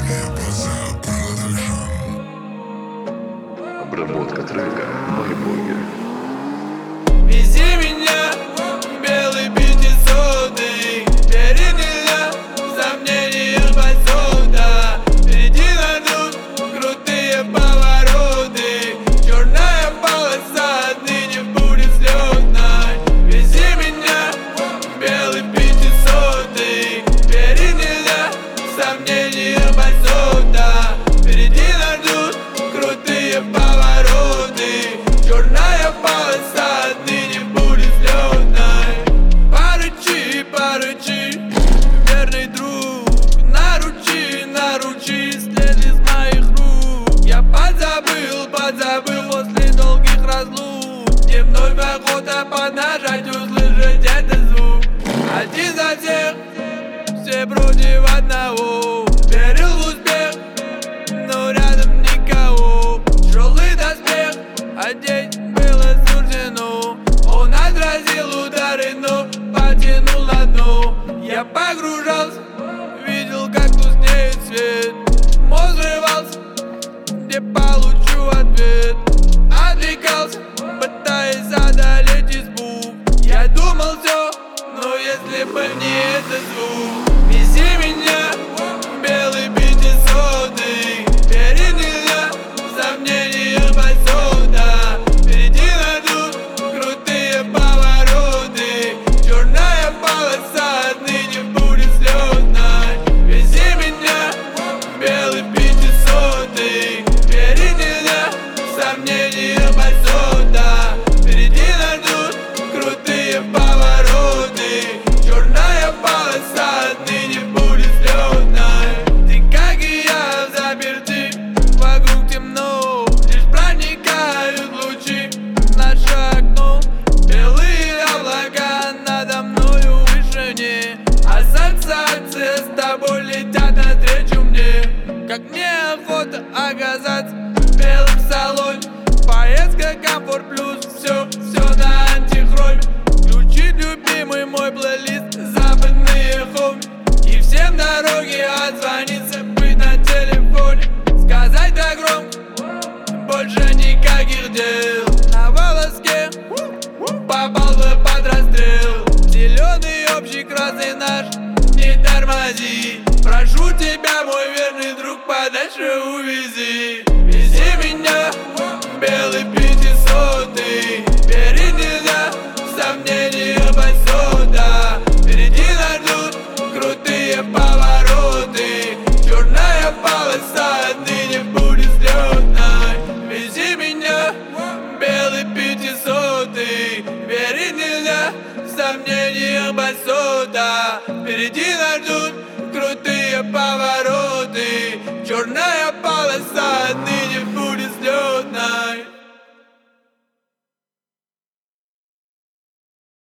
Обработка трека «Мои боги». Вези меня, белый 500-й, бери меня, сомнения посуда. Впереди нас ждут крутые повороты, черная полоса отныне будет слетной. Вези меня, белый 500-й, бери меня, сомнения посуда. Впереди нас ждут крутые повороты, черная полоса отныне будет слетной. Порычи, верный друг, наручи, след из моих рук. Я подзабыл после долгих разлук. Мне вновь охота поднажать, услышать этот звук. Один за всех, все против одного. Верил в успех, но рядом никого. Тяжелый доспех одеть было суждено. Он отразил удары, но потянул на дно. Я погружался, видел, как тускнеет свет. Мозг взрывался, где получу ответ. Отвлекался, пытаясь одолеть избу. Я думал все, но если бы не этот звук. Вези меня, белый 500-й, бери меня, сомнения посуда. Впереди нас ждут крутые повороты, черная полоса отныне будет слетной. Вези меня, белый 500-й, бери меня, сомнения посуда. Впереди нас ждут крутые повороты, черная полоса отныне будет слетной. Ты, как и я, заперты, вокруг темно, лишь проникают лучи в наше окно. Белые облака надо мною в вышине, ассоциации с тобой летят навстречу мне. Как мне охота оказаться в белом салоне. Поездка комфорт плюс, все на антихроме. Включить любимый мой плейлист, западные хоми. И всем дороги отзвониться, быть на телефоне. Сказать да громко, больше никаких дел. На волоске попал бы под расстрел. Зеленый общий красный наш, не тормози. Прошу тебя, мой верный друг, подальше увези. Вези меня, белый 500-й, бери меня, сомнения посуда. Впереди нас ждут крутые повороты, черная полоса отныне будет слетной. Вези меня, белый 500-й, бери меня, сомнения посуда. Впереди нас ждут крутые повороты.